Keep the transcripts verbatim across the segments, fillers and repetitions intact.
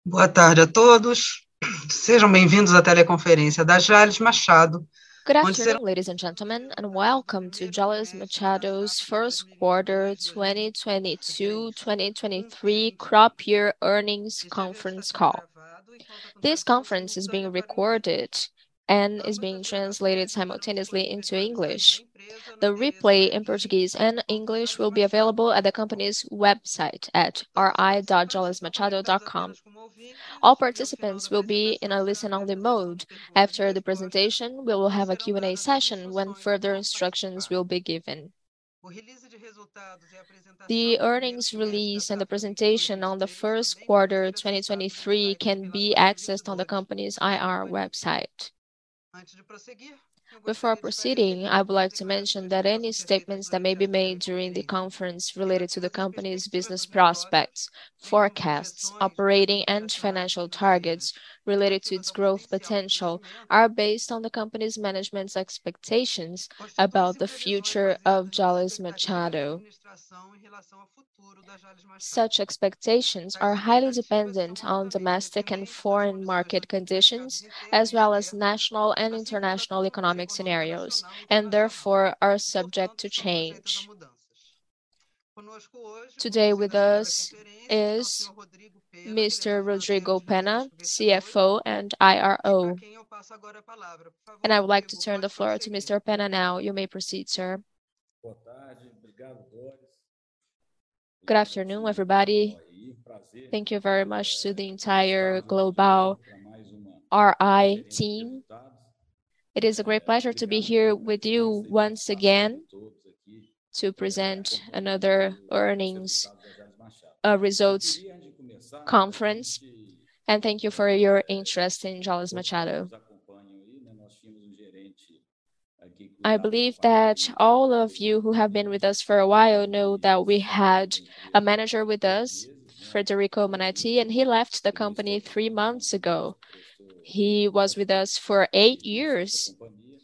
Boa tarde a todos. Sejam bem-vindos à teleconferência da Jales Machado, Good onde serão afternoon, ladies and gentlemen, and welcome to Jalles Machado's first quarter twenty twenty-two-twenty twenty-three crop year earnings Este evento está conference sendo call. gravado enquanto This acontece pela conference is being simultânea para inglês. recorded and is Ambas being as translated gravações estarão simultaneously into disponibilizadas no site da English. empresa no The endereço replay in r i Portuguese and ponto English will be available at the jalesmachado ponto com. company's website at Todos os participantes estão conectados ri dot jalesmachado dot com. apenas como All ouvintes e ao final da participants will be in apresentação a será listen-only aberta a sessão mode. de perguntas e After the respostas, presentation, we will onde have a serão Q and A dadas as session when instruções de further como instructions participar. will be given. O release de resultados e a apresentação The do primeiro earnings trimestre da release and the safra vinte e dois, presentation on the vinte e três first também podem quarter ser acessados no twenty twenty-three site do can be relatório de accessed on the investidores company's da I R companhia. website. Antes de prosseguir, eu Before gostaria de esclarecer proceeding, que I would algumas like to mention declarações that que any possam ser feitas statements that may durante be esta made during the teleconferência, conference related to the relativas às company's perspectivas business dos negócios, prospects, bem como forecasts, projeções de operating, perspectivas and operacionais e financial financeiras, targets related to relativas its ao growth potencial de potential, crescimento, are based on the company's management's expectations about constituem-se em the previsões future of baseadas nas Jalles expectativas da Machado. administração em relação ao futuro da Jales Machado. Such expectations Tais are highly expectativas são dependent on altamente domestic and dependentes das foreign condições market dos mercados conditions, interno as e well as externo, national and assim como da international conjuntura economic econômica scenarios, nacional e and internacional, therefore are e, subject portanto, to estão sujeitas a change. mudanças. Conosco hoje, Today conduzindo with esta us teleconferência, está o is senhor Rodrigo Pena, mister diretor financeiro Rodrigo de Pena, negócios e investidores, C F O and e para I R O. quem eu passo agora a palavra. Por And favor, I would like to Rodrigo, turn the pode floor to prosseguir. mister Pena now. You may proceed, sir. Boa tarde, obrigado, Doris. Good Obrigado ao afternoon, time Global everybody. aí. Prazer Thank you very much to the é, entire estarmos aqui de Global novo para mais uma R I conferência de team. resultados. It is a great É, pleasure to be obrigado here pela with you presença e once participação de again todos aqui, to é, present acompanhando another aí os earnings resultados da Jales Machado. uh, Eu results queria, antes de começar, para a conference. gente, And thank you for your é, interest in Jalles todos que Machado. nos acompanham aí, né, nós tínhamos um gerente aqui que I cuidava da believe parte that all de of you who have been with us for a while know ele that we saiu had da a empresa manager há with três us, meses, né? Federico E Manetti, and ele he left the teve uma company three extraordinária, months né? ago. Prestou He was with us praticamente for oito eight serviços à years. companhia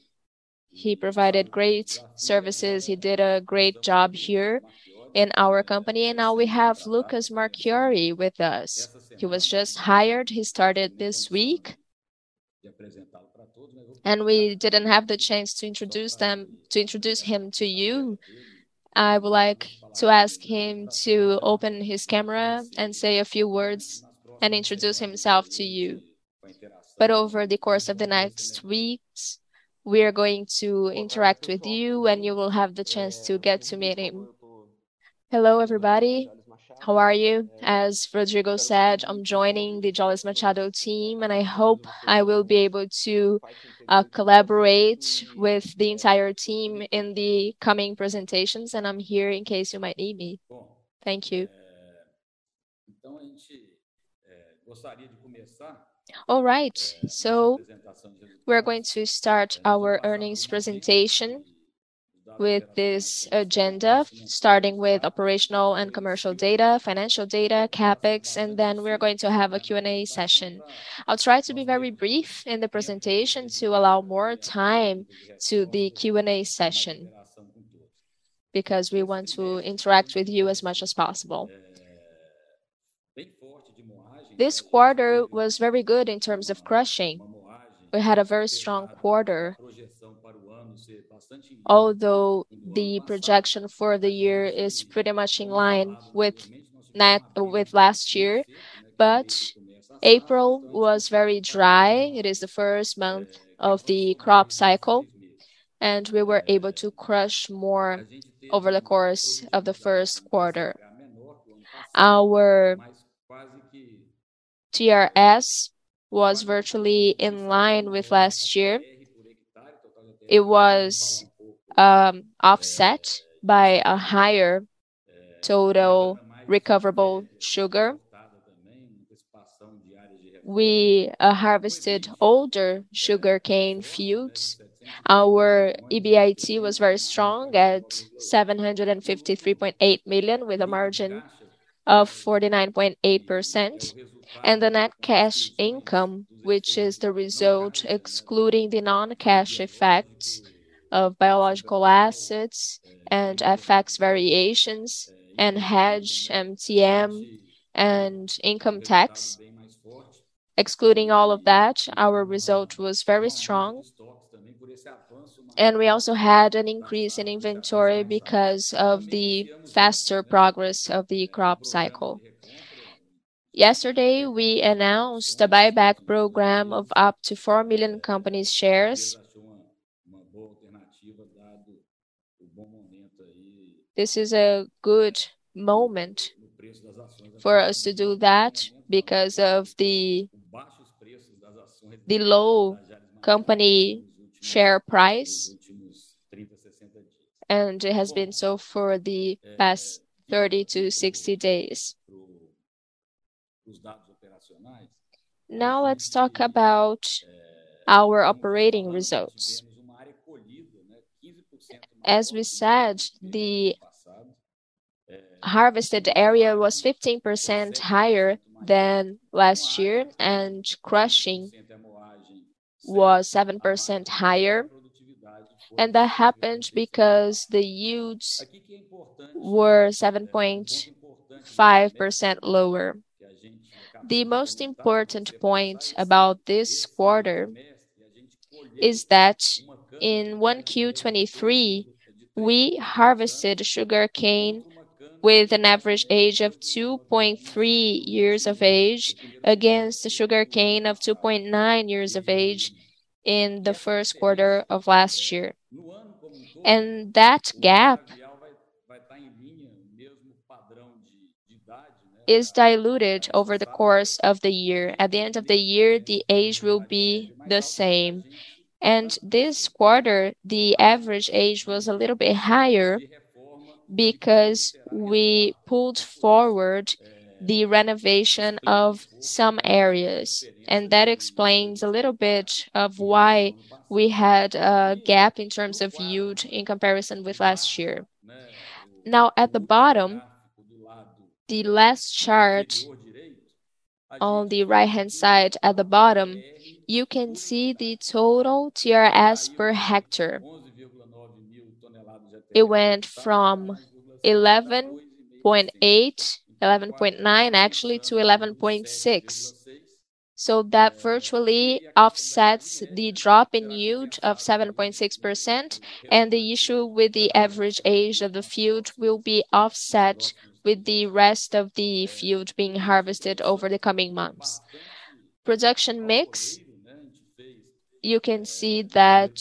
He e saiu provided com esse great desafio. E services. He agora did a nós great estamos job com o Lucas here Marchiori, in our company. é, And now we have recém-contratado Lucas para começar Marchiori with us. essa He was semana just e hired. He não tive started nem this condição week. de, de apresentá-lo para todos, mas vou And pedir we a, a didn't have the Lúcia chance to só introduce para them, ele to abrir introduce a, him to a tela you. dele I e would ele like to falará ask brevemente him para todos, to né? open his E camera and conhecer say a few né? E words nas and próximas introduce semanas himself aí to a you. gente, com a But interação over com, the com o course of the João, vai ser next melhor. weeks, we are going to Boa tarde, interact with pessoal, tudo you and bem? you will have the chance É, to get como o to Rodrigo meet falou, him. eu estou Hello, chegando aqui na everybody. Jales How Machado. are you? É, As Rodrigo espero said, contribuir I'm com joining the todos Jolles essas, Machado é, team, and I essas dicas hope de I will vocês be able como to parte uh, integrante do processo collaborate e with the é, entire eu estou team muito in feliz. the coming presentations, and I'm here in case you might need me. Bom, Thank you. é, então a gente é, gostaria de começar All right, é, nossa so apresentação de we're going resultados. to start É, nós vamos our passar por earnings uma agenda presentation de os dados with operacionais this comerciais, agenda, os starting financeiros, with CAPEX, operational and CapEx, commercial Q and A. data, financial Eu data, vou tentar ser CapEx, and bastante then we're going sucinto, to have a né, Q na and A apresentação session. para I'll try to be nós very darmos brief in the tempo aí presentation to allow devido more aí às time perguntas e to the respostas Q and A e mais session interação com todos. because we Esse want to trimestre foi interact um with you as much trimestre as possible. é, bem forte de moagem, né? This A gente quarter teve was um, very good in terms of uma, crushing. uma moagem, We had a very strong apesar da, da quarter. projeção para o ano ser bastante em linha Although com o do ano the passado, projection for the a year is gente, pretty much in como line falado with anteriormente, nós tivemos net um with abril last muito year, seco, né? Que é o mês que but começa a safra, April então a gente was very conseguiu fazer uma dry. It is the moagem first month é, que of the avançou crop mais do que os cycle, três meses. and we were able to crush A more gente teve over the uma course of the produtividade first em quarter. T C H menor que o ano passado, Our mas quase que T R S was quase totalmente virtually in line consistente, with né? A last year. T R por hectare, total de A T R It por hectare, vamos falar was um pouco um, offset é, by disso a também. higher É, total pegando mais recoverable velha, sugar. cortada também, antecipação de áreas de reforma, We uh, o harvested EBIT older é, sugarcane forte, né, de fields. setecentos e trinta e dois Our milhões, EBIT was excelente, very margem de strong quarenta e nove at vírgula oito. E o lucro seven hundred fifty-three point eight million with a líquido de margin caixa, of que é o forty-nine point eight percent. And resultado the net com as cash exclusões income, dos which is efeitos the não result caixa, né, excluding the do non-cash effects biológico, of produção biological vegetal, assets é, and trinta F X e sete, variations é, and imposto de renda, hedge, né, a M T M, gente teve and um income resultado tax. bem mais forte. Excluding all of that, our result was very strong. And we also had an increase in inventory because of the faster progress of the crop cycle. Yesterday, we announced a buyback program of up to four million companies' shares. This is a good moment for us to do that because of the, the low company share price, and it has been so for the past thirty to sixty days. Now let's talk about our operating results. As we said, the harvested area was fifteen percent higher than last year, and crushing was seven percent higher. And that happened because the yields were seven point five percent lower. The most important point about this quarter is that in one Q twenty-three, we harvested sugarcane with an average age of two point three years of age against the sugarcane of two point nine years of age in the first quarter of last year. And that gap is diluted over the course of the year. At the end of the year, the age will be the same. And this quarter, the average age was a little bit higher because we pulled forward the renovation of some areas. And that explains a little bit of why we had a gap in terms of yield in comparison with last year. Now, at the bottom, the last chart on the right-hand side at the bottom, you can see the total T R S per hectare. It went from eleven point eight, eleven point nine actually, to eleven point six. So that virtually offsets the drop in yield of seven point six percent, and the issue with the average age of the field will be offset with the rest of the field being harvested over the coming months. Production mix, you can see that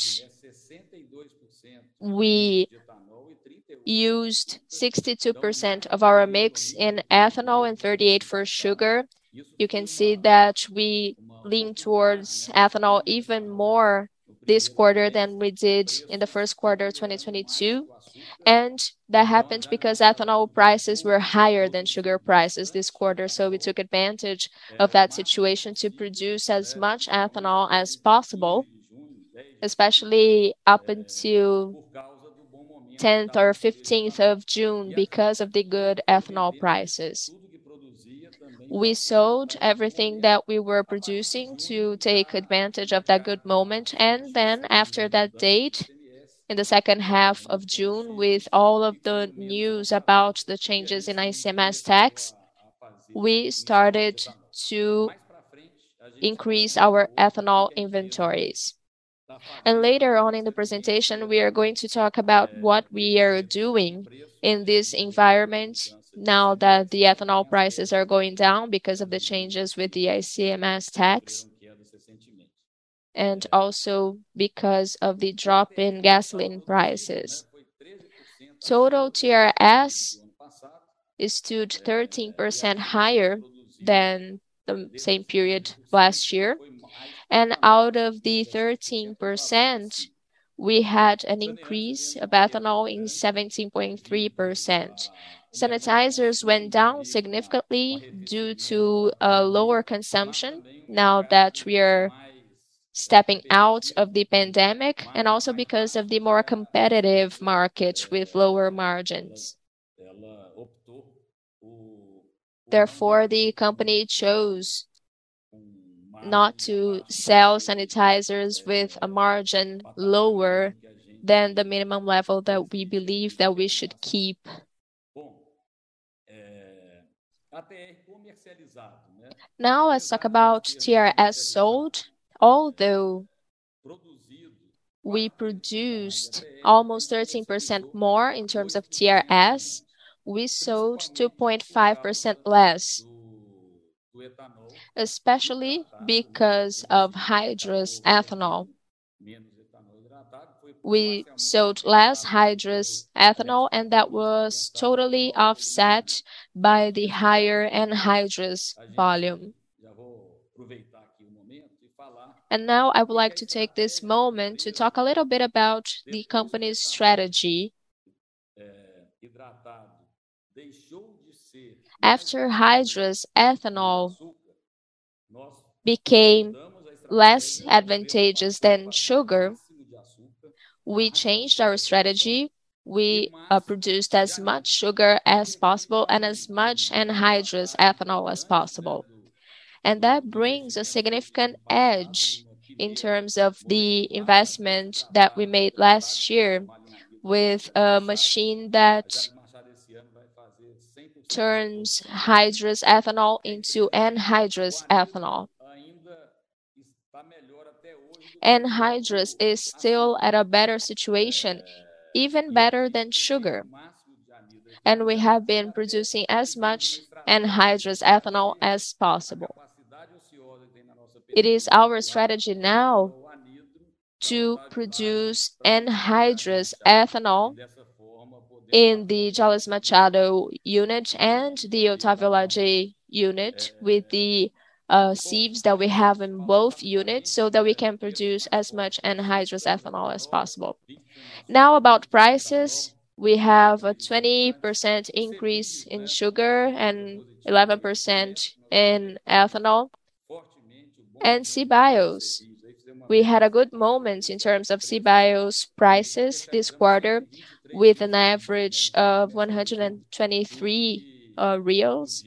we used sixty-two percent of our mix in ethanol and thirty-eight percent for sugar. You can see that we lean towards ethanol even more this quarter than we did in the first quarter of twenty twenty-two. And that happened because ethanol prices were higher than sugar prices this quarter. So we took advantage of that situation to produce as much ethanol as possible, especially up until tenth or fifteenth of June because of the good ethanol prices. We sold everything that we were producing to take advantage of that good moment. And then after that date, in the second half of June, with all of the news about the changes in I C M S tax, we started to increase our ethanol inventories. And later on in the presentation, we are going to talk about what we are doing in this environment now that the ethanol prices are going down because of the changes with the I C M S tax, and also because of the drop in gasoline prices. Total T R S stood thirteen percent higher than the same period last year. And out of the thirteen percent, we had an increase of ethanol in seventeen point three percent. Sanitizers went down significantly due to a lower consumption now that we are stepping out of the pandemic, and also because of the more competitive market with lower margins. Therefore, the company chose not to sell sanitizers with a margin lower than the minimum level that we believe that we should keep. Now let's talk about T R S sold. Although we produced almost thirteen percent more in terms of T R S, we sold two point five percent less, especially because of hydrous ethanol. We sold less hydrous ethanol, and that was totally offset by the higher anhydrous volume. And now I would like to take this moment to talk a little bit about the company's strategy. After hydrous ethanol became less advantageous than sugar, we changed our strategy. We uh, produced as much sugar as possible and as much anhydrous ethanol as possible. And that brings a significant edge in terms of the investment that we made last year with a machine that turns hydrous ethanol into anhydrous ethanol. Anhydrous is still at a better situation, even better than sugar. And we have been producing as much anhydrous ethanol as possible. It is our strategy now to produce anhydrous ethanol in the Jalles Machado unit and the Otávio Lage unit with the uh, sieves that we have in both units so that we can produce as much anhydrous ethanol as possible. Now about prices, we have a twenty percent increase in sugar and eleven percent in ethanol. And CBIOs, we had a good moment in terms of CBIOs prices this quarter with an average of one hundred twenty-three uh, reals.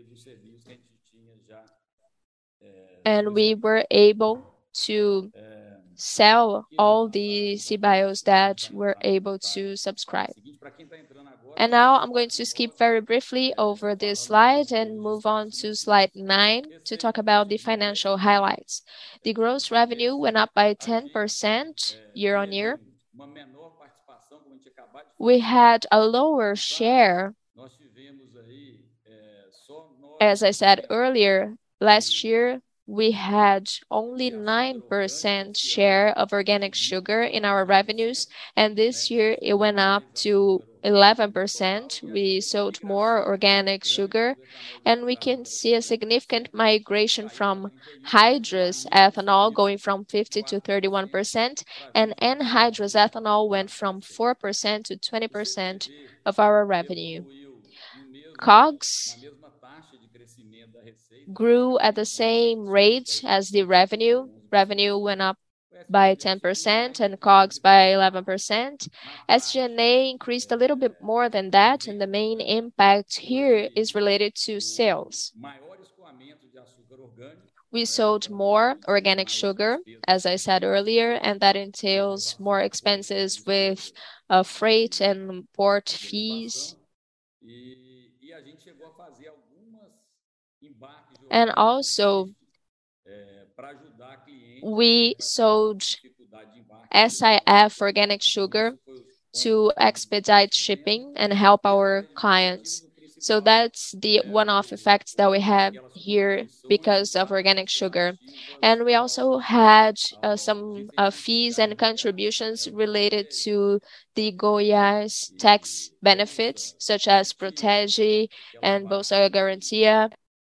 And we were able to sell all the CBIOs that were able to subscribe. And now I'm going to skip very briefly over this slide and move on to slide nine to talk about the financial highlights. The gross revenue went up by ten percent year on year. We had a lower share. As I said earlier, last year we had only nine percent share of organic sugar in our revenues, and this year it went up to eleven percent. We sold more organic sugar, and we can see a significant migration from hydrous ethanol going from fifty to thirty-one percent, and anhydrous ethanol went from four percent to twenty percent of our revenue. COGS grew at the same rate as the revenue. Revenue went up by ten percent and COGS by eleven percent. S G and A increased a little bit more than that, and the main impact here is related to sales. We sold more organic sugar, as I said earlier, and that entails more expenses with uh, freight and port fees. And also, we sold S I F organic sugar to expedite shipping and help our clients. So that's the one-off effects that we have here because of organic sugar. And we also had uh, some uh, fees and contributions related to the Goiás tax benefits, such as Protege and Bolsa Garantia.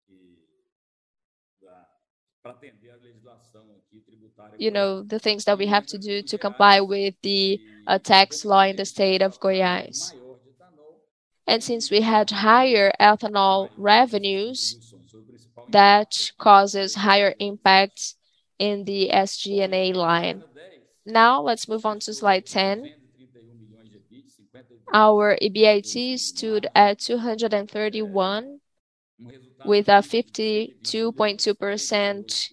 You know, the things that we have to do to comply with the uh, tax law in the state of Goiás. And since we had higher ethanol revenues, that causes higher impacts in the S G and A line. Now let's move on to slide ten. Our E B I T stood at two hundred thirty-one with a fifty-two point two percent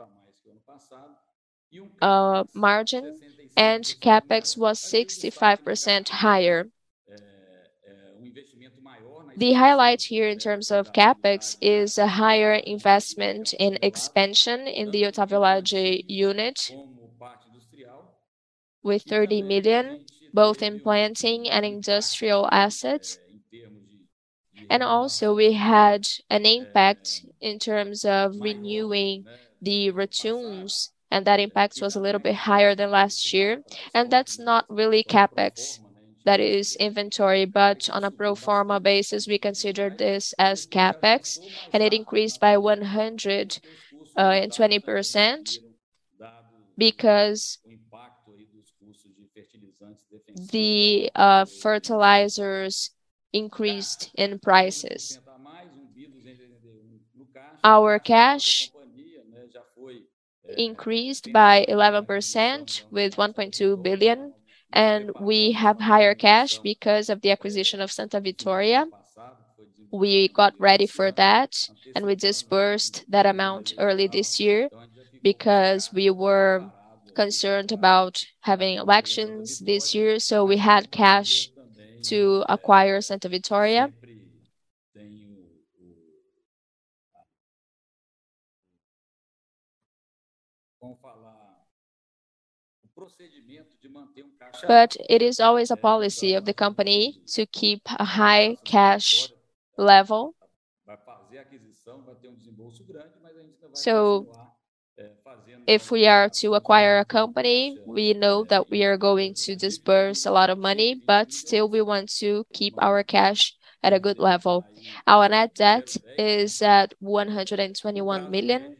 uh, margin, and CapEx was sixty-five percent higher. The highlight here in terms of CapEx is a higher investment in expansion in the Otávio Lage unit with thirty million, both in planting and industrial assets. And also we had an impact in terms of renewing the ratoons, and that impact was a little bit higher than last year. And that's not really CapEx, that is inventory, but on a pro forma basis, we consider this as CapEx, and it increased by one hundred twenty percent because the uh, fertilizers increased in prices. Our cash increased by eleven percent with one point two billion, and we have higher cash because of the acquisition of Santa Vitória. We got ready for that, and we disbursed that amount early this year because we were concerned about having elections this year, so we had cash to acquire Santa Vitória. But it is always a policy of the company to keep a high cash level. So if we are to acquire a company, we know that we are going to disburse a lot of money, but still we want to keep our cash at a good level. Our net debt is at one hundred twenty-one million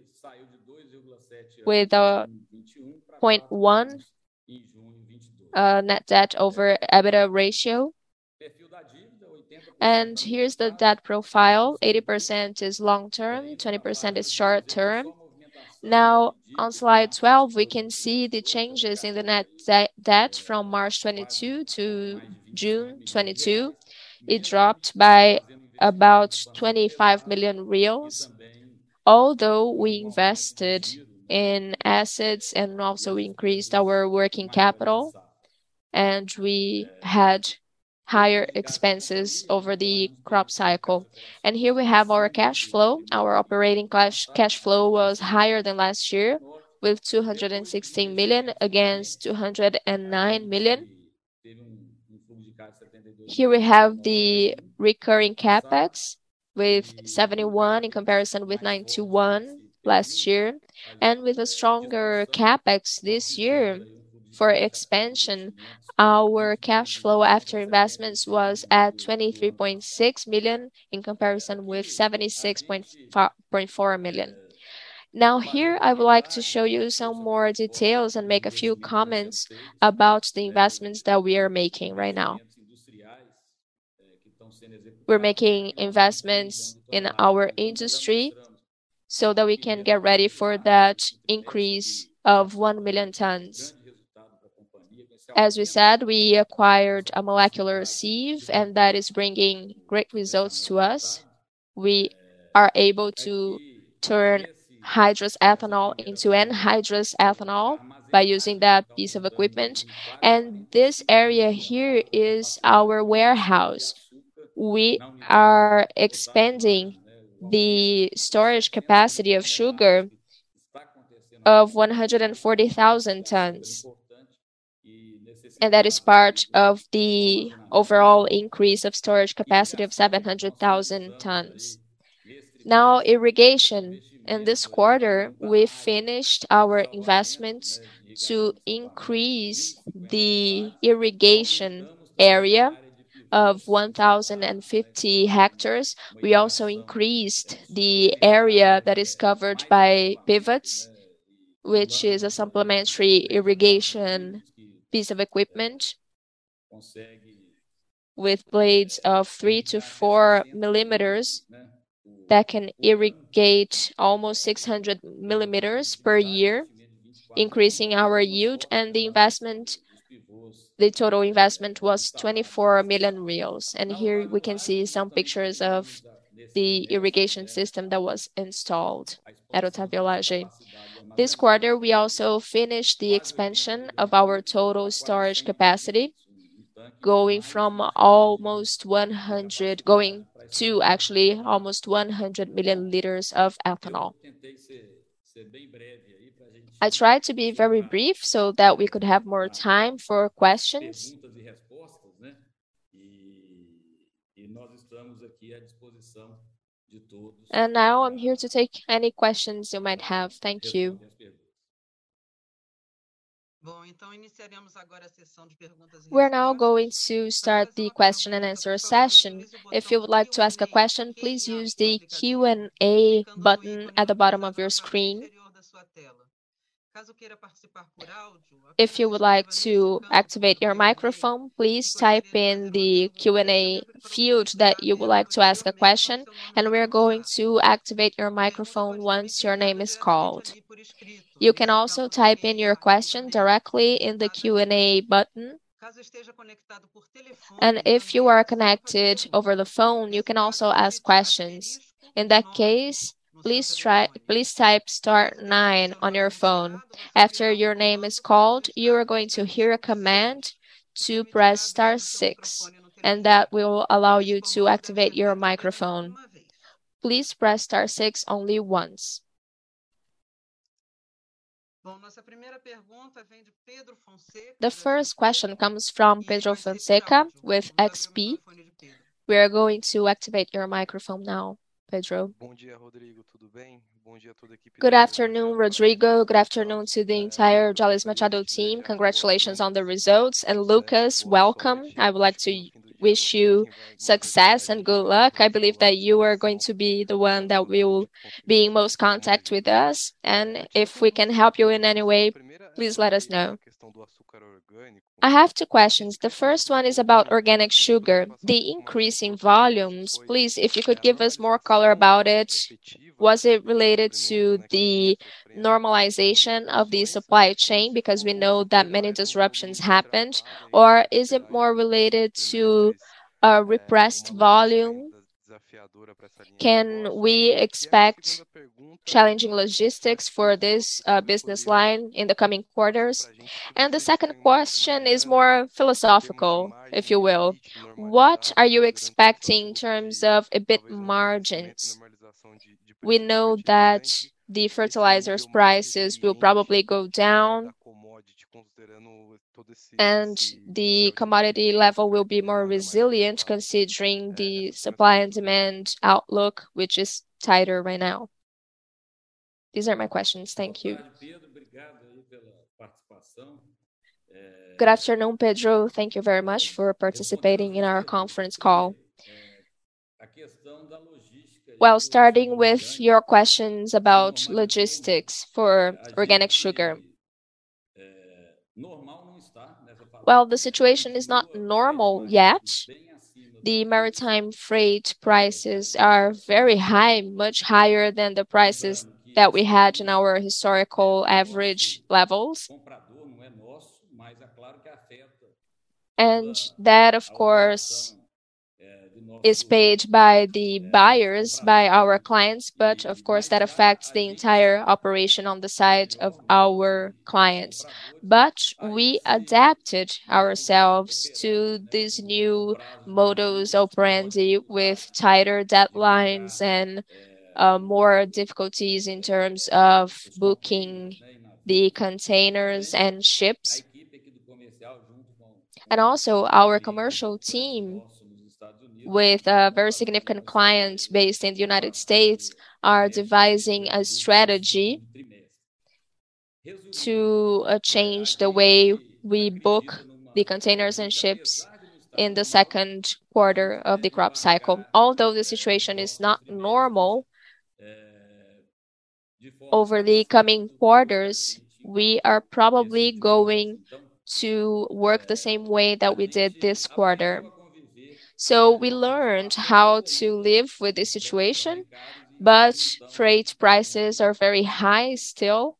with a zero point one uh, net debt over EBITDA ratio. And here's the debt profile. eighty percent is long-term, twenty percent is short-term. Now, on slide twelve, we can see the changes in the net de debt from March twenty-two to June twenty-two. It dropped by about twenty-five million reals, although we invested in assets and also increased our working capital, and we had higher expenses over the crop cycle. And here we have our cash flow. Our operating cash, cash flow was higher than last year with two hundred sixteen million against two hundred nine million. Here we have the recurring CapEx with seventy-one in comparison with ninety-one last year. And with a stronger CapEx this year for expansion, our cash flow after investments was at twenty-three point six million in comparison with seventy-six point four million. Now here I would like to show you some more details and make a few comments about the investments that we are making right now. We're making investments in our industry so that we can get ready for that increase of one million tons. As we said, we acquired a molecular sieve, and that is bringing great results to us. We are able to turn hydrous ethanol into anhydrous ethanol by using that piece of equipment. And this area here is our warehouse. We are expanding the storage capacity of sugar of one hundred forty thousand tons. And that is part of the overall increase of storage capacity of seven hundred thousand tons. Now, irrigation. In this quarter, we finished our investments to increase the irrigation area of one thousand fifty hectares. We also increased the area that is covered by pivots, which is a supplementary irrigation piece of equipment with blades of three to four millimeters that can irrigate almost six hundred millimeters per year, increasing our yield. And the investment, the total investment was twenty-four million reals. And here we can see some pictures of the irrigation system that was installed at Otávio Lage. This quarter, we also finished the expansion of our total storage capacity. going from almost one hundred, going to actually almost one hundred million liters of ethanol. I tried to be very brief so that we could have more time for questions. And now I'm here to take any questions you might have. Thank you. We're now going to start the question and answer session. If you would like to ask a question, please use the Q and A button at the bottom of your screen. If you would like to activate your microphone, please type in the Q and A field that you would like to ask a question, and we're going to activate your microphone once your name is called. You can also type in your question directly in the Q and A button. And if you are connected over the phone, you can also ask questions. In that case, please try please type star nine on your phone. After your name is called, you are going to hear a command to press star six, and that will allow you to activate your microphone. Please press star six only once. The first question comes from Pedro Fonseca with X P. We are going to activate your microphone now, Pedro. Good afternoon, Rodrigo. Good afternoon to the entire Jalles Machado team. Congratulations on the results. And Lucas, welcome. I would like to wish you success and good luck. I believe that you are going to be the one that will be in most contact with us. And if we can help you in any way, please let us know. I have two questions. The first one is about organic sugar. The increase in volumes, please, if you could give us more color about it. Was it related to the normalization of the supply chain because we know that many disruptions happened, or is it more related to a repressed volume? Can we expect challenging logistics for this uh, business line in the coming quarters? And the second question is more philosophical, if you will. What are you expecting in terms of E B I T margins? We know that the fertilizers prices will probably go down, and the commodity level will be more resilient considering the supply and demand outlook, which is tighter right now. These are my questions. Thank you. Good afternoon, Pedro. Thank you very much for participating in our conference call. Well, starting with your questions about logistics for organic sugar. Well, the situation is not normal yet. The maritime freight prices are very high, much higher than the prices that we had in our historical average levels. And that, of course, is paid by the buyers, by our clients, but of course that affects the entire operation on the side of our clients. But we adapted ourselves to this new modus operandi with tighter deadlines and uh, more difficulties in terms of booking the containers and ships. And also our commercial team, with a very significant client based in the United States, are devising a strategy to uh, change the way we book the containers and ships in the second quarter of the crop cycle. Although the situation is not normal, over the coming quarters, we are probably going to work the same way that we did this quarter. So we learned how to live with this situation, but freight prices are very high still.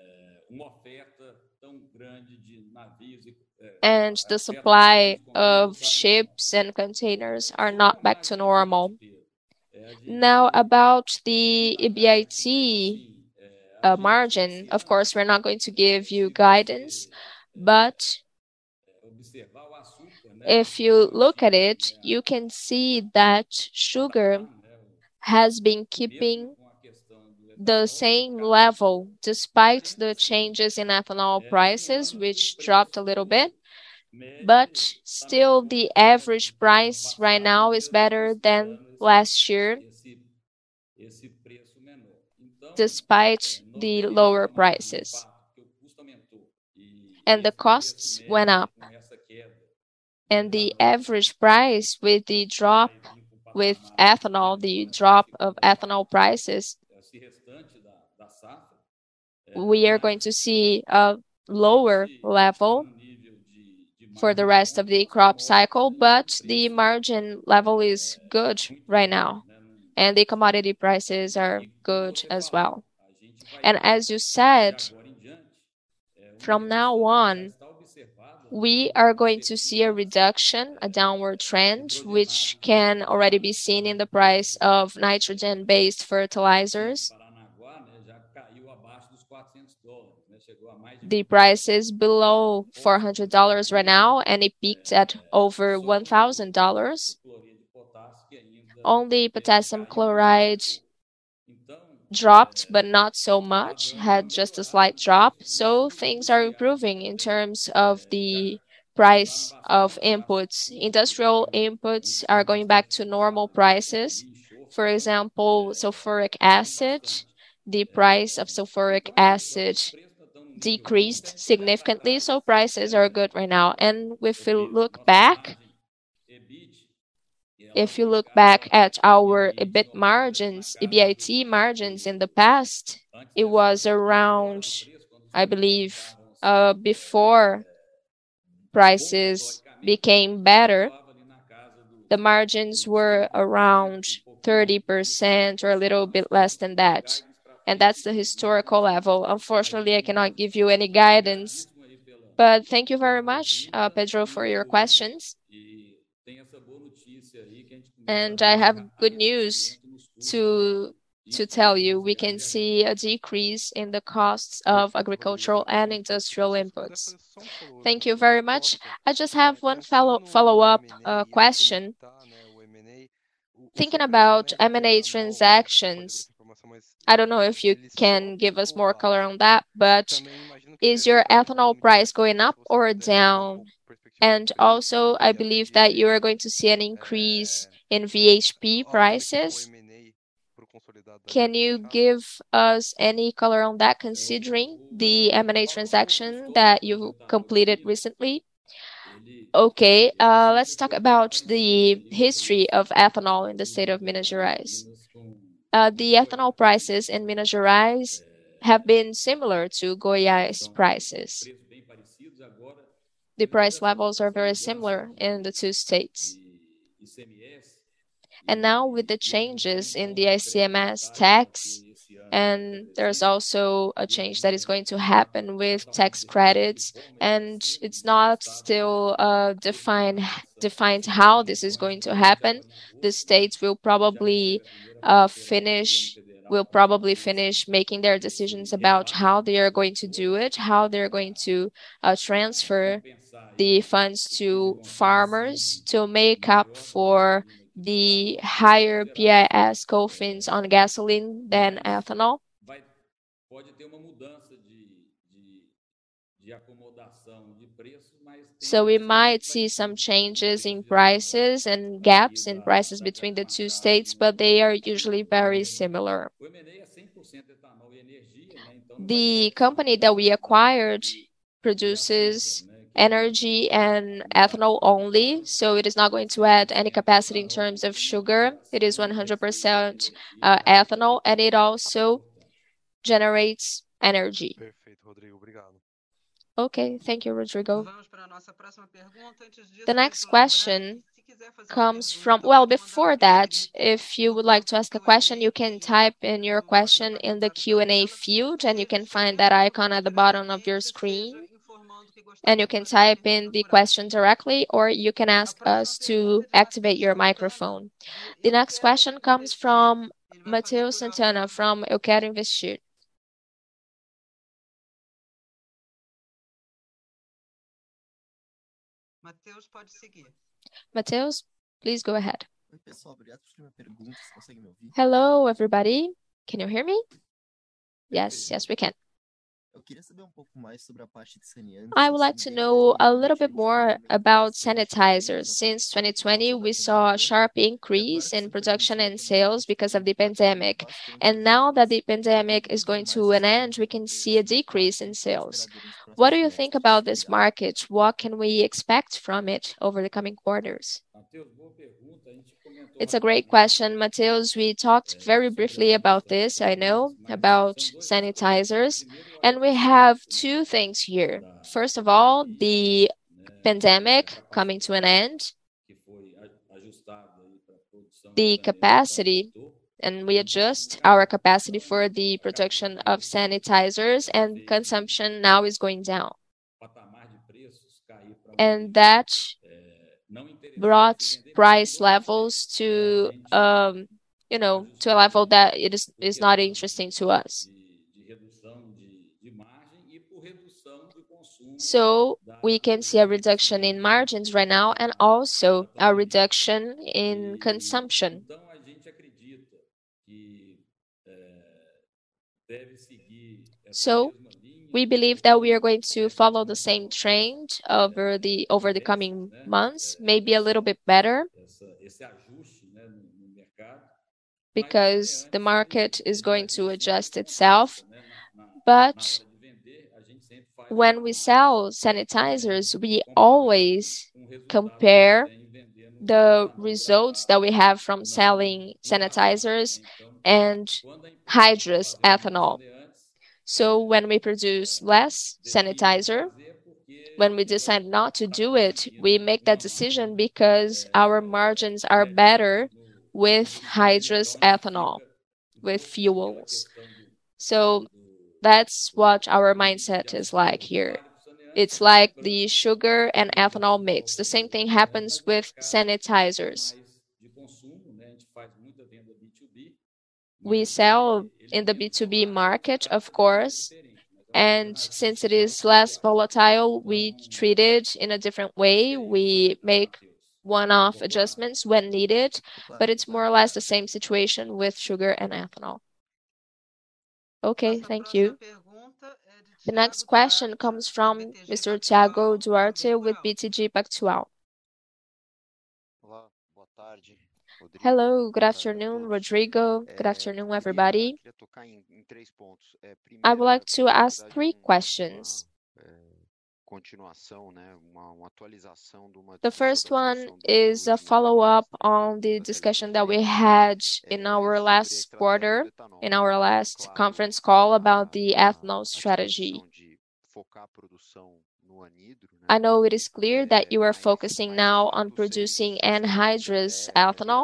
And the supply of ships and containers are not back to normal. Now, about the E B I T uh, margin, of course, we're not going to give you guidance, but if you look at it, you can see that sugar has been keeping the same level despite the changes in ethanol prices, which dropped a little bit. But still, the average price right now is better than last year, despite the lower prices. And the costs went up. And the average price with the drop with ethanol, the drop of ethanol prices, we are going to see a lower level for the rest of the crop cycle, but the margin level is good right now, and the commodity prices are good as well. And as you said, from now on, we are going to see a reduction, a downward trend, which can already be seen in the price of nitrogen-based fertilizers. The price is below four hundred dollars right now, and it peaked at over one thousand dollars. Only potassium chloride dropped, but not so much, had just a slight drop. So things are improving in terms of the price of inputs. Industrial inputs are going back to normal prices. For example, sulfuric acid, the price of sulfuric acid decreased significantly, so prices are good right now. And if we look back, if you look back at our E B I T margins, E B I T margins in the past, it was around, I believe, uh, before prices became better, the margins were around thirty percent or a little bit less than that. And that's the historical level. Unfortunately, I cannot give you any guidance. But thank you very much, uh, Pedro, for your questions. And I have good news to to tell you. We can see a decrease in the costs of agricultural and industrial inputs. Thank you very much. I just have one follow follow-up uh, question. Thinking about M and A transactions, I don't know if you can give us more color on that, but is your ethanol price going up or down? And also, I believe that you are going to see an increase in V H P prices. Can you give us any color on that, considering the M and A transaction that you completed recently? Okay, uh, let's talk about the history of ethanol in the state of Minas Gerais. Uh, the ethanol prices in Minas Gerais have been similar to Goiás prices. The price levels are very similar in the two states. And now with the changes in the I C M S tax, and there's also a change that is going to happen with tax credits, and it's not still uh, defined defined how this is going to happen. The states will probably uh, finish will probably finish making their decisions about how they are going to do it, how they're going to uh, transfer the funds to farmers to make up for the higher P I S COFINS on gasoline than ethanol. So we might see some changes in prices and gaps in prices between the two states, but they are usually very similar. The company that we acquired produces energy and ethanol only, so it is not going to add any capacity in terms of sugar. It is one hundred percent uh, ethanol, and it also generates energy. Okay, thank you, Rodrigo. The next question comes from, well, before that, if you would like to ask a question, you can type in your question in the Q and A field, and you can find that icon at the bottom of your screen. And you can type in the question directly, or you can ask us to activate your microphone. The next question comes from Matheus Santana from Eu Quero Investir. Matheus, pode seguir. Matheus, please go ahead. Oi, pessoal, obrigado por uma pergunta. Você consegue me ouvir? Hello, everybody. Can you hear me? Yes, yes, we can. Eu queria saber um pouco mais sobre a parte de saneantes. I would like to Assim, know desde a little bit dois mil e vinte, more tivemos um about crescimento sanitizers. na Since twenty produção twenty, por we causa da saw a pandemia. sharp E agora increase que in essa production transmissão da and pandemia, a sales gente because of tem the impactado pandemic. bastante And as now that the vendas. pandemic is Entender going mais to an esse end, we ponto can desse see a decrease impacto in que pode sales. esperar durante os What do próximos you think semestres. about this Obrigado. market? What can we expect from it over the coming quarters? Matheus, boa pergunta. A gente comentou It's a great question, Matheus. We talked very briefly about this, I know, about sanitizers. And we have two things here. First of all, the pandemic coming to an end, que foi ajustada aí para produção the capacity, and we adjust our capacity for the production of sanitizers, and consumption now is going down. patamar de preços cair para And that não interessante brought vender price levels to, um, you know, to a level that it is, is not interesting to us. de, de redução de, de margem e por redução de consumo. So we can see a reduction in margins right now and also a reduction in consumption. Então a gente acredita que eh, deve seguir essa So mesma linha. we believe that we are going to follow the same trend over the over the coming months, maybe a little bit better, essa, esse ajuste, né, no, no mercado, because the market is going to adjust itself. But when we sell sanitizers, we always compare the results that we have from selling sanitizers and hydrous ethanol. So when we produce less sanitizer, when we decide not to do it, we make that decision because our margins are better with hydrous ethanol, with fuels. So that's what our mindset is like here. It's like the sugar and ethanol mix. The same thing happens with sanitizers. We sell in the B two B market, of course, and since it is less volatile, we treat it in a different way. We make one-off adjustments when needed, but it's more or less the same situation with sugar and ethanol. Okay, thank you. The next question comes from Mister Thiago Duarte with B T G Pactual. Hello, good afternoon, Rodrigo. Good afternoon, everybody. I would like to ask three questions. The first one is a follow-up on the discussion that we had in our last quarter, in our last conference call about the ethanol strategy. I know it is clear that you are focusing now on producing anhydrous ethanol,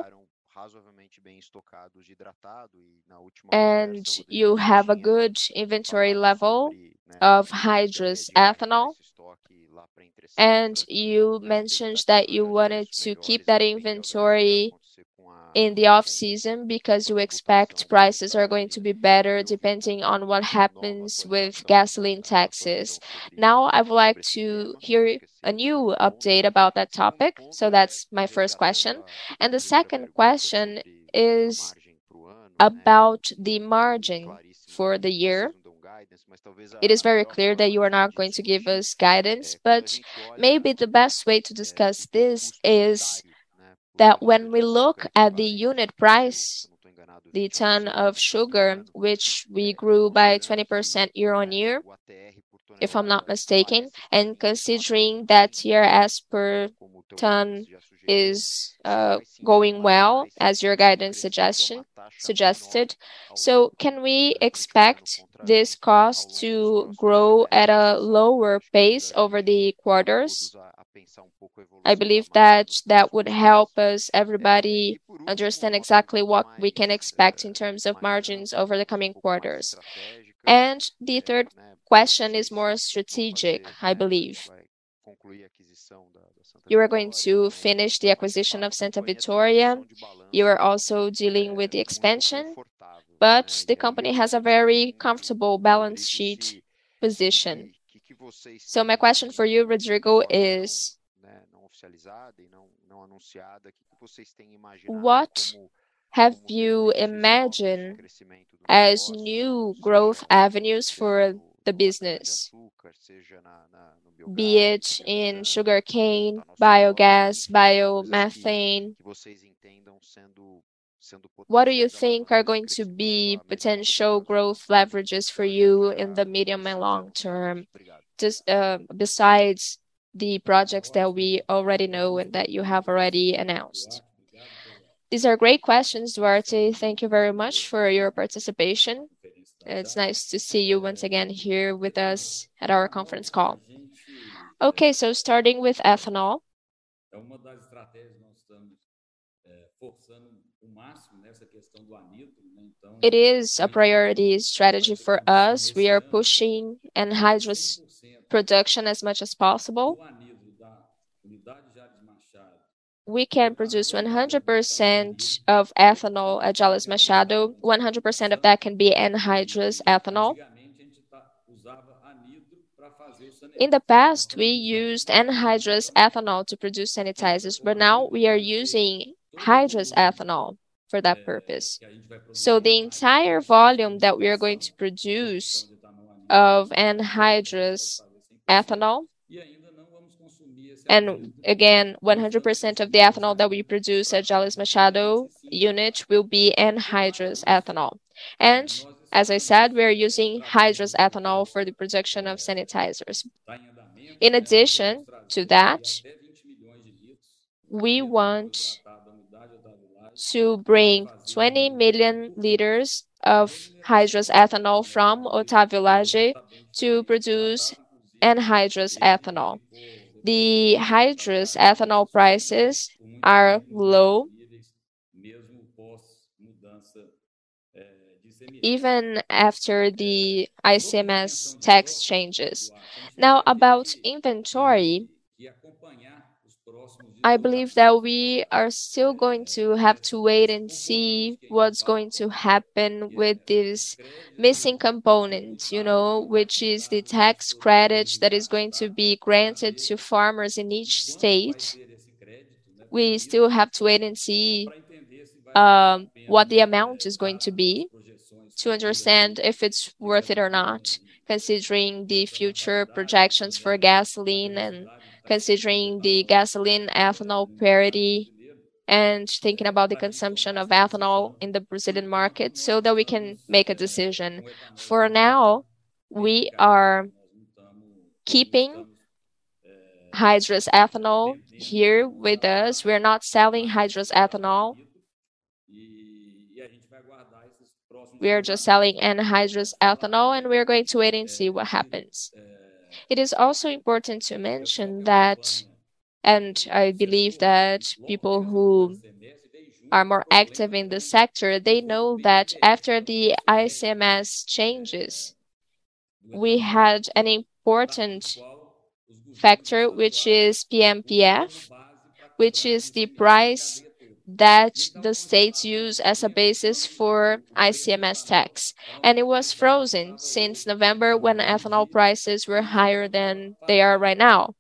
and you have a good inventory level of hydrous ethanol, and you mentioned that you wanted to keep that inventory in the off-season because you expect prices are going to be better depending on what happens with gasoline taxes. Now, I would like to hear a new update about that topic. So that's my first question. And the second question is about the margin for the year. It is very clear that you are not going to give us guidance, but maybe the best way to discuss this is that when we look at the unit price, the ton of sugar, which we grew by twenty percent year on year, if I'm not mistaken, and considering that T R S per ton is uh, going well, as your guidance suggestion suggested. So can we expect this cost to grow at a lower pace over the quarters? I believe that that would help us, everybody, understand exactly what we can expect in terms of margins over the coming quarters. And the third question is more strategic, I believe. You are going to finish the acquisition of Santa Vitória. You are also dealing with the expansion, but the company has a very comfortable balance sheet position. So my question for you, Rodrigo, is What have you imagined as new growth avenues for the business, be it in sugarcane, biogas, biomethane? What do you think are going to be potential growth leverages for you in the medium and long term, just uh, besides the projects that we already know and that you have already announced? These are great questions, Duarte. Thank you very much for your participation. It's nice to see you once again here with us at our conference call. Okay, so starting with ethanol. It is a priority strategy for us. We are pushing anhydrous production as much as possible. We can produce one hundred percent of ethanol at Jalles Machado. one hundred percent of that can be anhydrous ethanol. In the past, we used anhydrous ethanol to produce sanitizers, but now we are using hydrous ethanol for that purpose. So the entire volume that we are going to produce of anhydrous ethanol, and again, one hundred percent of the ethanol that we produce at Jalles Machado unit will be anhydrous ethanol. And as I said, we are using hydrous ethanol for the production of sanitizers. In addition to that, we want to bring twenty million liters of hydrous ethanol from Otávio Lage to produce anhydrous ethanol. The hydrous ethanol prices are low, even after the I C M S tax changes. Now, about inventory, I believe that we are still going to have to wait and see what's going to happen with this missing component, you know, which is the tax credit that is going to be granted to farmers in each state. We still have to wait and see um, what the amount is going to be to understand if it's worth it or not, considering the future projections for gasoline and considering the gasoline ethanol parity and thinking about the consumption of ethanol in the Brazilian market so that we can make a decision. For now, we are keeping hydrous ethanol here with us. We're not selling hydrous ethanol. We are just selling anhydrous ethanol, and we're going to wait and see what happens. It is also important to mention that, and I believe that people who are more active in the sector, they know that after the I C M S changes, we had an important factor, which is P M P F, which is the price that the states use as a basis for I C M S tax. And it was frozen since November when ethanol prices were higher than they are right now.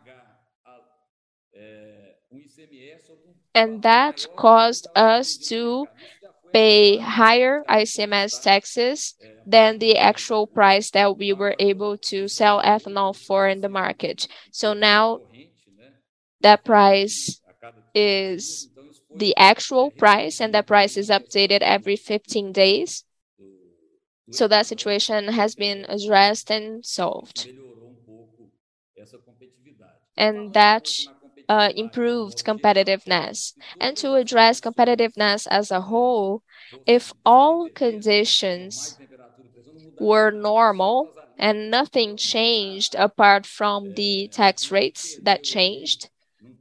And that caused us to pay higher I C M S taxes than the actual price that we were able to sell ethanol for in the market. So now that price is the actual price, and that price is updated every fifteen days. So that situation has been addressed and solved. And that uh, improved competitiveness. And to address competitiveness as a whole, if all conditions were normal and nothing changed apart from the tax rates that changed,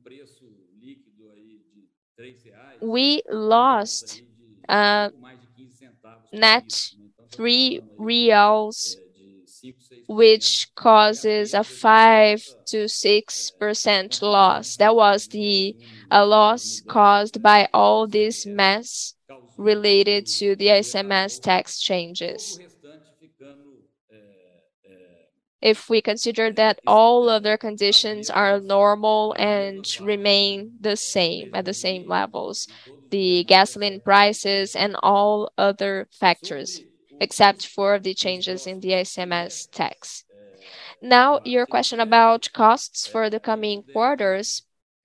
we lost uh, net three reals, which causes a five to six percent loss. That was the a loss caused by all this mess related to the I C M S tax changes. if we consider that all other conditions are normal and remain the same, at the same levels, the gasoline prices and all other factors, except for the changes in the I C M S tax. Now, your question about costs for the coming quarters.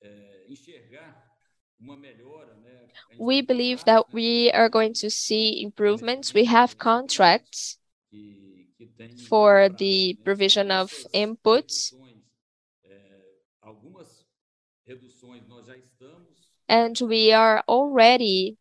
We believe that we are going to see improvements. We have contracts for the provision of inputs, and we are already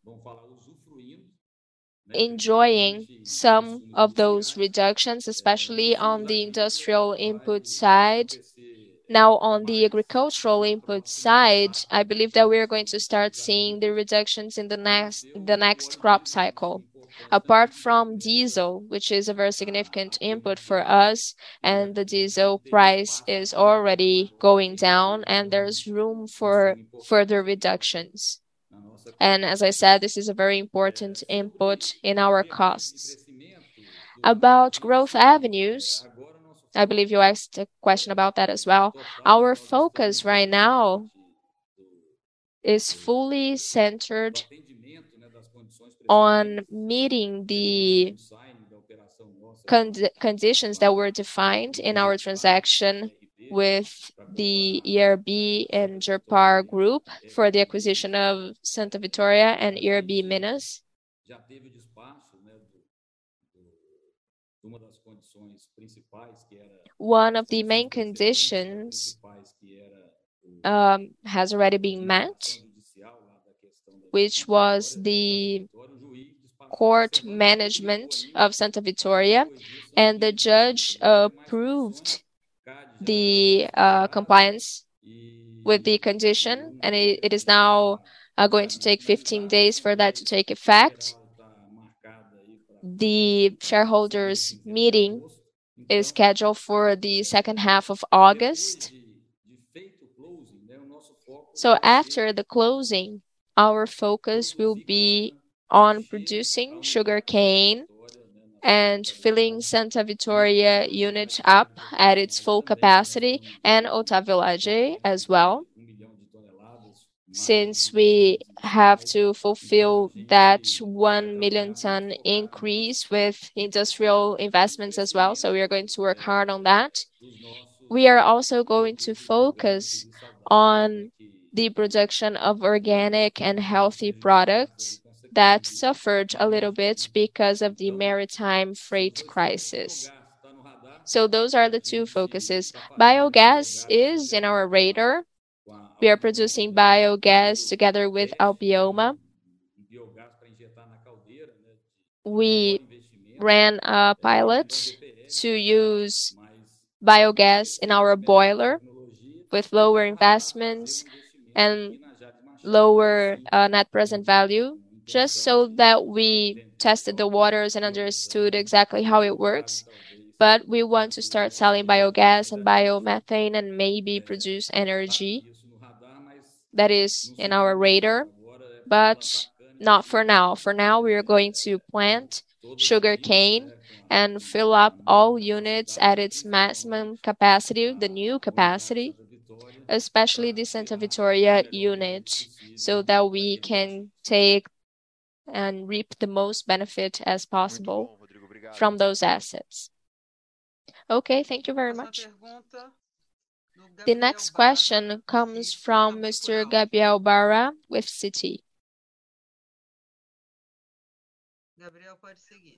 enjoying some of those reductions, especially on the industrial input side. Now, on the agricultural input side, I believe that we are going to start seeing the reductions in the next the next crop cycle. Apart from diesel, which is a very significant input for us, and the diesel price is already going down, and there's room for further reductions. And as I said, this is a very important input in our costs. About growth avenues, I believe you asked a question about that as well. Our focus right now is fully centered on meeting the Cond- conditions that were defined in our transaction with the E R B and Gerpar Group for the acquisition of Santa Vitória and E R B Minas. One of the main conditions um, has already been met, which was the court management of Santa Vitória, and the judge approved the uh, compliance with the condition, and it, it is now uh, going to take fifteen days for that to take effect. The shareholders meeting is scheduled for the second half of August. So after the closing, our focus will be on producing sugarcane and filling Santa Vitória unit up at its full capacity, and Otávio Lage as well, since we have to fulfill that one million ton increase with industrial investments as well. So we are going to work hard on that. We are also going to focus on the production of organic and healthy products that suffered a little bit because of the maritime freight crisis. So those are the two focuses. Biogas is in our radar. We are producing biogas together with Albioma. We ran a pilot to use biogas in our boiler with lower investments and lower uh, net present value, just so that we tested the waters and understood exactly how it works. But we want to start selling biogas and biomethane and maybe produce energy. That is in our radar, but not for now. For now, we are going to plant sugarcane and fill up all units at its maximum capacity, the new capacity, especially the Santa Vitória unit, so that we can take and reap the most benefit as possible from those assets. Okay, thank you very much. The next question comes from Mister Gabriel Barra with Citi. Gabriel, pode seguir.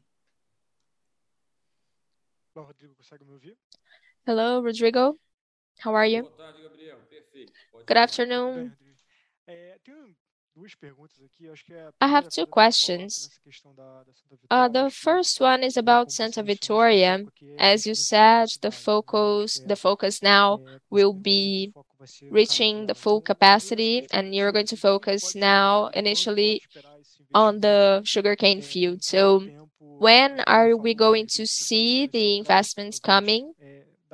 Hello, Rodrigo. How are you? Good afternoon. I have two questions. Uh, the first one is about Santa Vitória. As you said, the focus, the focus now will be reaching the full capacity, and you're going to focus now initially on the sugarcane field. So when are we going to see the investments coming?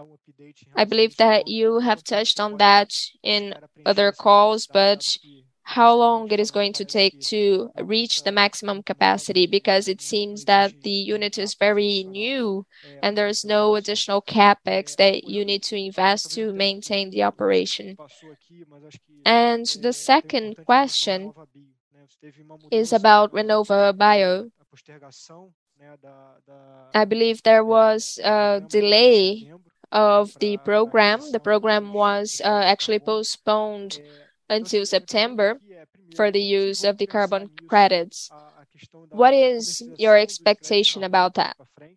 I believe that you have touched on that in other calls, but how long it is going to take to reach the maximum capacity, because it seems that the unit is very new and there's no additional capex that you need to invest to maintain the operation. And the second question is about RenovaBio. I believe there was a delay of the program. The program was uh, actually postponed until September for the use of the carbon credits. What is your expectation about that?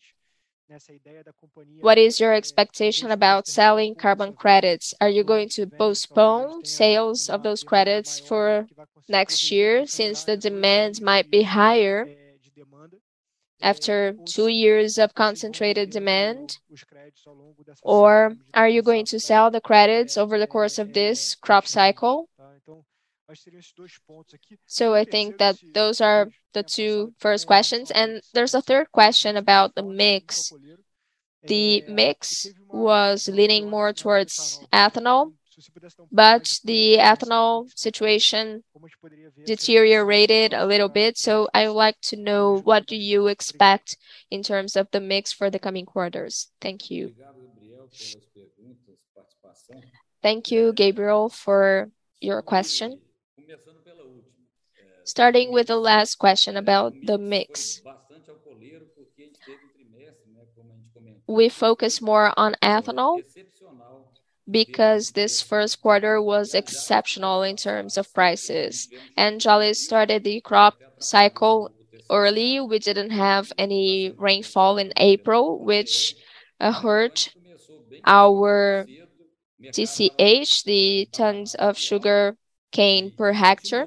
What is your expectation about selling carbon credits? Are you going to postpone sales of those credits for next year, since the demand might be higher after two years of concentrated demand? Or are you going to sell the credits over the course of this crop cycle? So I think that those are the two first questions. And there's a third question about the mix. The mix was leaning more towards ethanol, but the ethanol situation deteriorated a little bit. So I would like to know, what do you expect in terms of the mix for the coming quarters? Thank you. Thank you, Gabriel, for your question. Starting with the last question about the mix. We focus more on ethanol because this first quarter was exceptional in terms of prices. And Jalles started the crop cycle early. We didn't have any rainfall in April, which uh, hurt our T C H, the tons of sugar cane per hectare.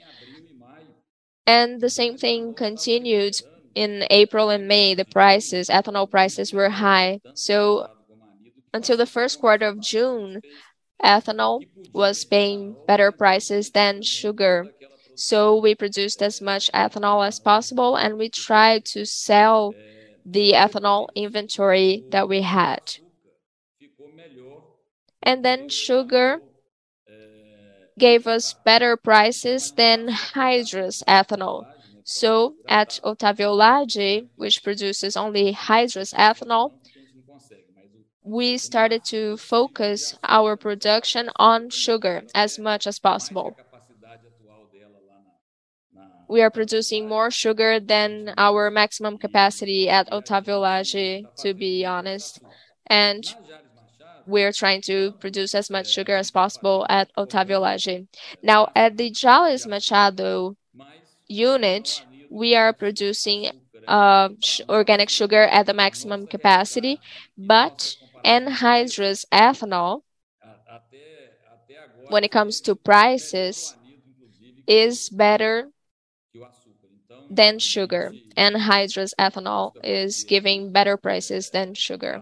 And the same thing continued in April and May. The prices, ethanol prices were high. So until the first quarter of June, ethanol was paying better prices than sugar. So we produced as much ethanol as possible, and we tried to sell the ethanol inventory that we had. And then sugar gave us better prices than hydrous ethanol. So at Otávio Lage, which produces only hydrous ethanol, we started to focus our production on sugar as much as possible. We are producing more sugar than our maximum capacity at Otávio Lage, to be honest. And we're trying to produce as much sugar as possible at Otávio Lage. Now, at the Jalles Machado unit, we are producing uh, sh organic sugar at the maximum capacity, but anhydrous ethanol, when it comes to prices, is better than sugar. Anhydrous ethanol is giving better prices than sugar.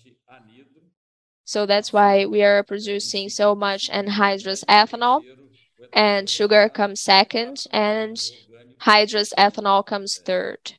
So that's why we are producing so much anhydrous ethanol, and sugar comes second, and hydrous ethanol comes third.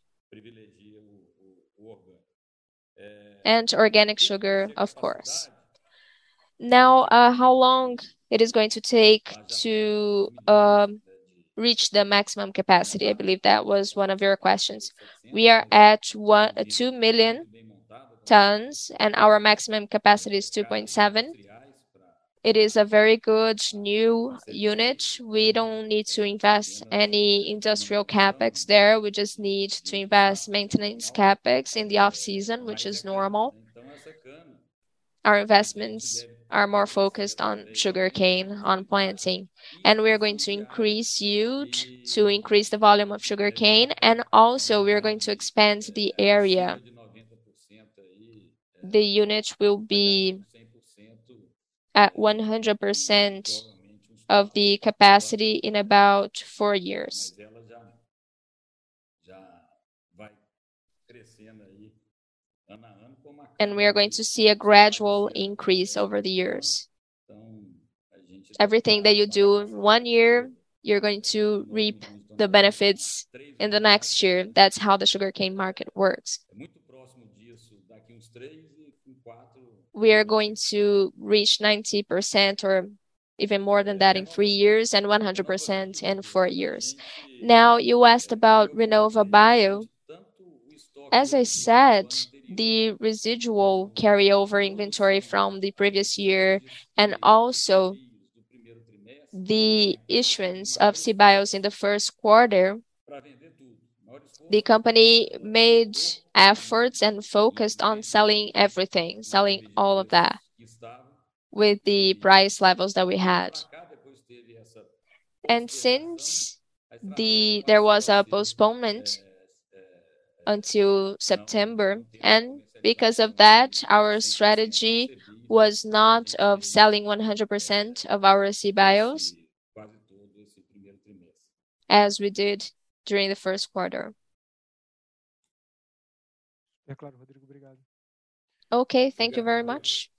And organic sugar, of course. Now, uh, how long it is going to take to um, reach the maximum capacity? I believe that was one of your questions. We are at one, uh, two million tons, and our maximum capacity is two point seven. It is a very good new unit. We don't need to invest any industrial capex there. We just need to invest maintenance capex in the off-season, which is normal. Our investments are more focused on sugarcane, on planting, and we're going to increase yield to increase the volume of sugarcane, and also we're going to expand the area. The unit will be at one hundred percent of the capacity in about four years. And we are going to see a gradual increase over the years. Everything that you do in one year, you're going to reap the benefits in the next year. That's how the sugarcane market works. We are going to reach ninety percent or even more than that in three years, and one hundred percent in four years. Now, you asked about RenovaBio. As I said, the residual carryover inventory from the previous year and also the issuance of CBIOs in the first quarter, the company made efforts and focused on selling everything, selling all of that with the price levels that we had. And since the there was a postponement until September, and because of that, our strategy was not of selling one hundred percent of our CBIOs as we did during the first quarter. Okay, thank you very much.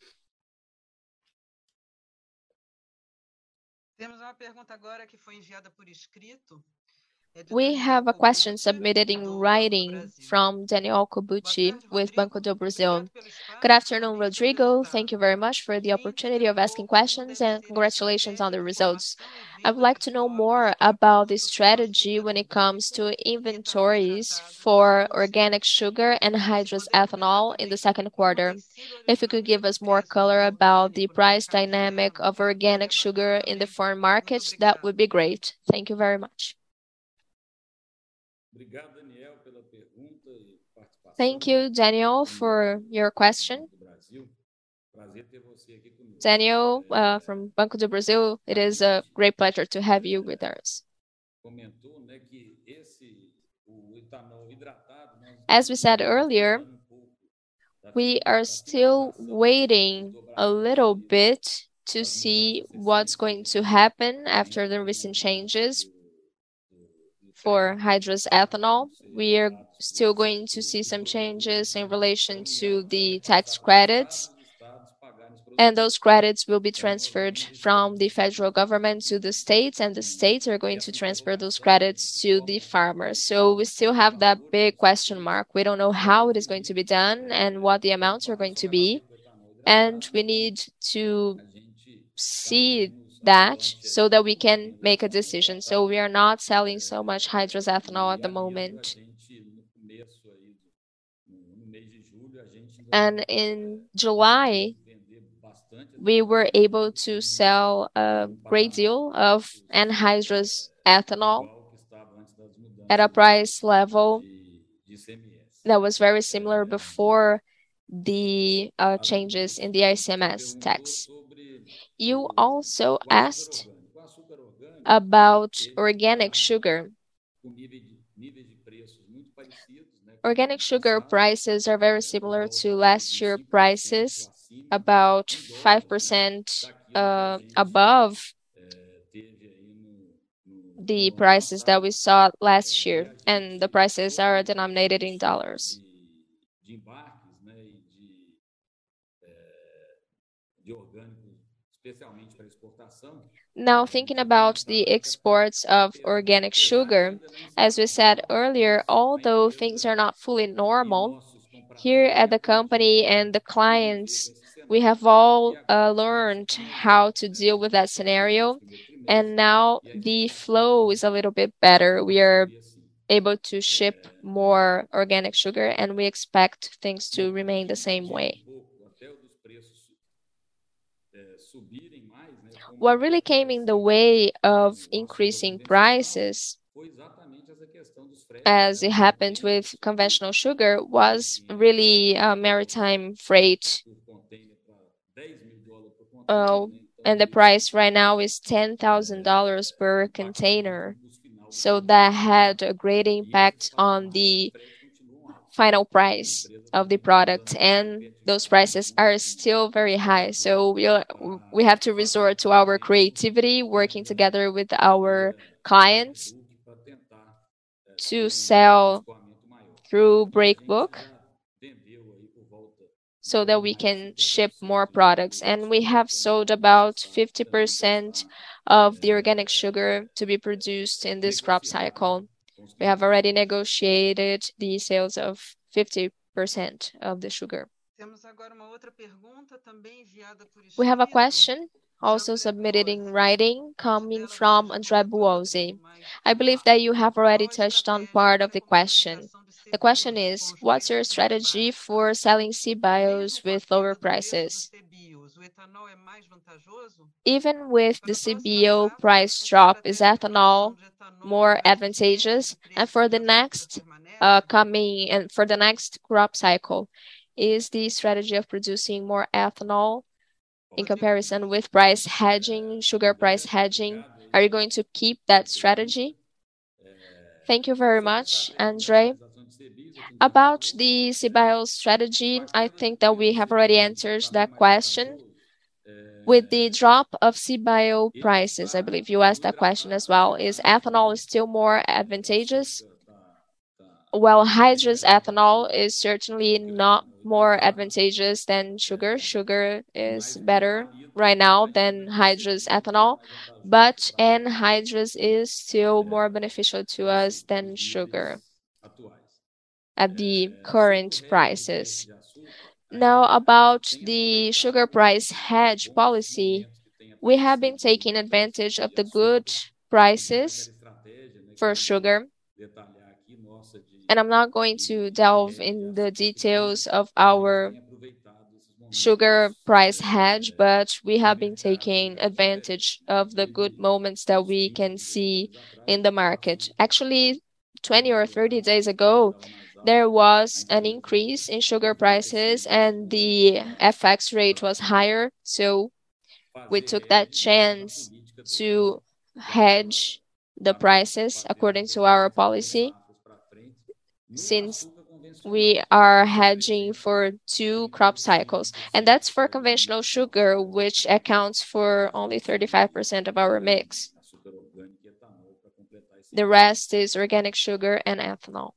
Temos uma pergunta agora que foi enviada por escrito. We have a question submitted in writing from Daniel Kobuchi with Banco do Brasil. Good afternoon, Rodrigo. Thank you very much for the opportunity of asking questions and congratulations on the results. I would like to know more about the strategy when it comes to inventories for organic sugar and hydrous ethanol in the second quarter. If you could give us more color about the price dynamic of organic sugar in the foreign markets, that would be great. Thank you very much. Thank you, Daniel, for your question. Daniel, uh, from Banco do Brasil, it is a great pleasure to have you with us. As we said earlier, we are still waiting a little bit to see what's going to happen after the recent changes for hydrous ethanol. We are still going to see some changes in relation to the tax credits, and those credits will be transferred from the federal government to the states, and the states are going to transfer those credits to the farmers. So we still have that big question mark. We don't know how it is going to be done and what the amounts are going to be, and we need to see that so that we can make a decision. So we are not selling so much hydrous ethanol at the moment. And in July, we were able to sell a great deal of anhydrous ethanol at a price level that was very similar before the uh, changes in the I C M S tax. You also asked about organic sugar. Organic sugar prices are very similar to last year prices, about five percent uh, above the prices that we saw last year, and the prices are denominated in dollars. Now, thinking about the exports of organic sugar, as we said earlier, although things are not fully normal, here at the company and the clients, we have all uh, learned how to deal with that scenario, and now the flow is a little bit better. We are able to ship more organic sugar, and we expect things to remain the same way. What really came in the way of increasing prices, as it happened with conventional sugar, was really uh, maritime freight. Uh, and the price right now is ten thousand dollars per container. So that had a great impact on the final price of the product, and those prices are still very high. So we are, we have to resort to our creativity, working together with our clients to sell through breakbook so that we can ship more products. And we have sold about fifty percent of the organic sugar to be produced in this crop cycle. We have already negotiated the sales of fifty percent of the sugar. Temos agora uma outra pergunta, também enviada por We have a escrito. question also submitted in writing coming from André Buozzi. I believe that you have already touched on part of the question. The question is, what's your strategy for selling C-bios with lower prices? O etanol é mais vantajoso? Even with the C B O price drop, is ethanol more advantageous? And for the next uh, coming and for the next crop cycle, is the strategy of producing more ethanol in comparison with price hedging, sugar price hedging, are you going to keep that strategy? Thank you very much, Andre. About the C-bio strategy, I think that we have already answered that question. With the drop of C-bio prices, I believe you asked that question as well. Is ethanol still more advantageous? Well, hydrous ethanol is certainly not more advantageous than sugar. Sugar is better right now than hydrous ethanol, but anhydrous is still more beneficial to us than sugar at the current prices. Now, about the sugar price hedge policy, we have been taking advantage of the good prices for sugar. And I'm not going to delve in the details of our sugar price hedge, but we have been taking advantage of the good moments that we can see in the market. Actually, twenty or thirty days ago, there was an increase in sugar prices and the F X rate was higher. So we took that chance to hedge the prices according to our policy, since we are hedging for two crop cycles. And that's for conventional sugar, which accounts for only thirty-five percent of our mix. The rest is organic sugar and ethanol.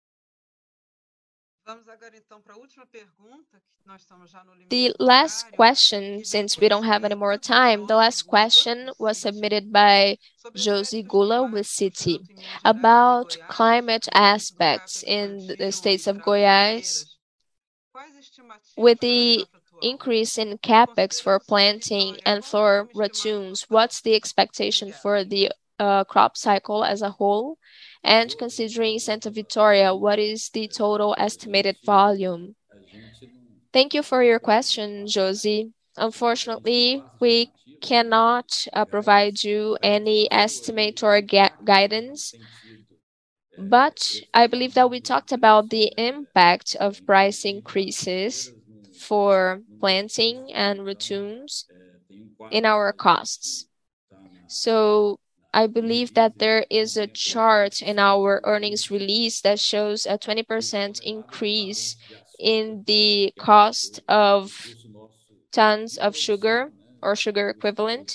The last question, since we don't have any more time, the last question was submitted by Josie Gula with Citi about climate aspects in the states of Goiás. With the increase in capex for planting and for ratoons, what's the expectation for the uh, crop cycle as a whole? And considering Santa Vitória, what is the total estimated volume? Thank you for your question, Josie. Unfortunately, we cannot uh, provide you any estimate or ga- guidance, but I believe that we talked about the impact of price increases for planting and ratoons in our costs. So I believe that there is a chart in our earnings release that shows a twenty percent increase in the cost of tons of sugar or sugar equivalent,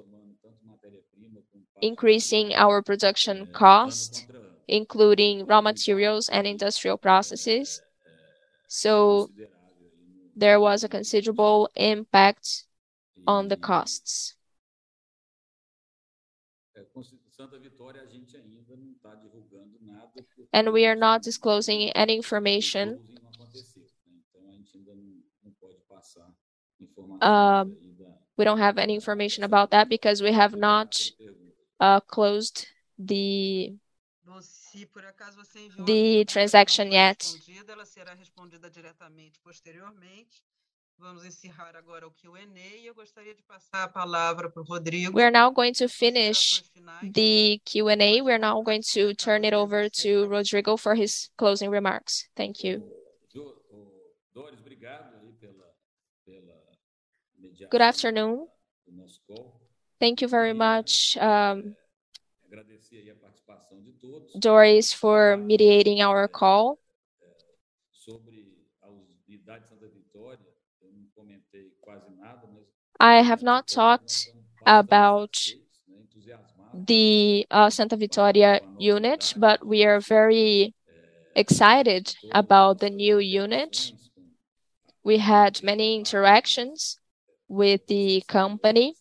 increasing our production cost, including raw materials and industrial processes. So there was a considerable impact on the costs. And we are not disclosing any information Um, we don't have any information about that because we have not uh, closed the the transaction yet. We are now going to finish the Q and A. We are now going to turn it over to Rodrigo for his closing remarks. Thank you. Good afternoon. Thank you very much, um, Doris, for mediating our call. I have not talked about the uh, Santa Vitória unit, but we are very excited about the new unit. We had many interactions with the company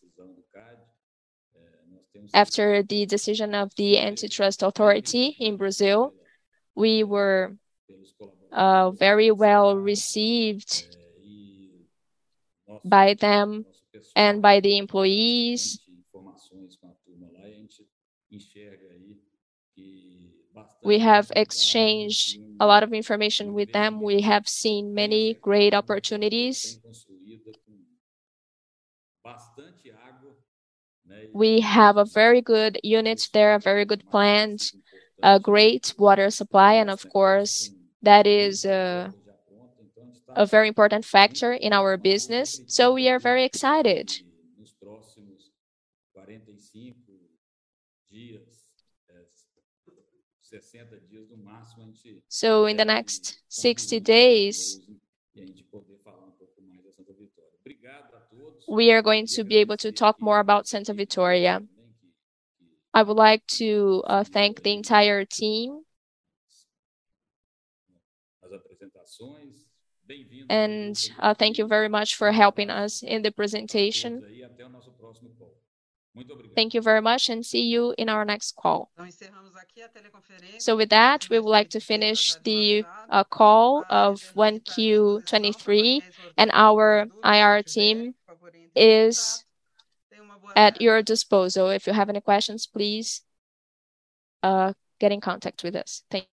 after the decision of the antitrust authority in Brazil. We were uh, very well received by them and by the employees. We have exchanged a lot of information with them. We have seen many great opportunities. We have a very good unit there, a very good plant, a great water supply, and of course, that is a, a very important factor in our business. So we are very excited. So in the next sixty days, we are going to be able to talk more about Santa Vitória. I would like to uh, thank the entire team. And uh, thank you very much for helping us in the presentation. Thank you very much and see you in our next call. So with that, we would like to finish the uh, call of one Q twenty-three, and our I R team is at your disposal. If you have any questions, please uh, get in contact with us. Thank you.